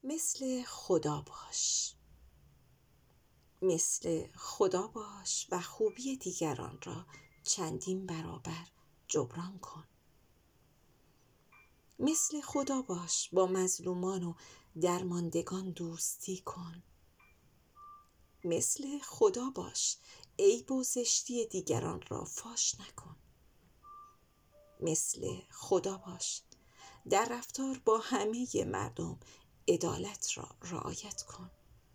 مثل خدا باش. مثل خدا باش و خوبی دیگران را چندین برابر جبران کن. مثل خدا باش، با مظلومان و درماندگان دوستی کن. مثل خدا باش، عیب و زشتی دیگران را فاش نکن. مثل خدا باش، در رفتار با همه مردم عدالت را رعایت کن.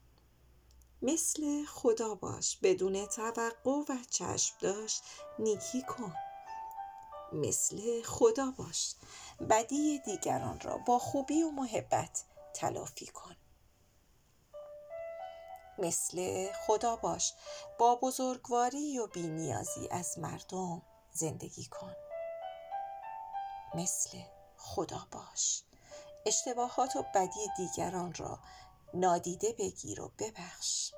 مثل خدا باش، بدون توقع و چشم داشت نیکی کن. مثل خدا باش، بدی دیگران را با خوبی و محبت تلافی کن. مثل خدا باش، با بزرگواری و بی‌نیازی از مردم زندگی کن. مثل خدا باش، اشتباهات و بدی دیگران را نادیده بگیر و ببخش.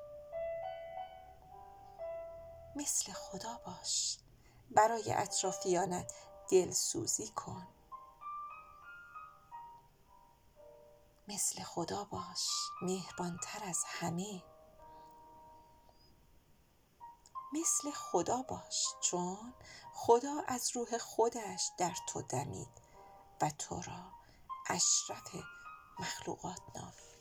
مثل خدا باش، برای اطرافیانت دلسوزی کن. مثل خدا باش، مهربانتر از همه. مثل خدا باش، چون خدا از روح خودش در تو دمید و تو را اشرف مخلوقات نامید.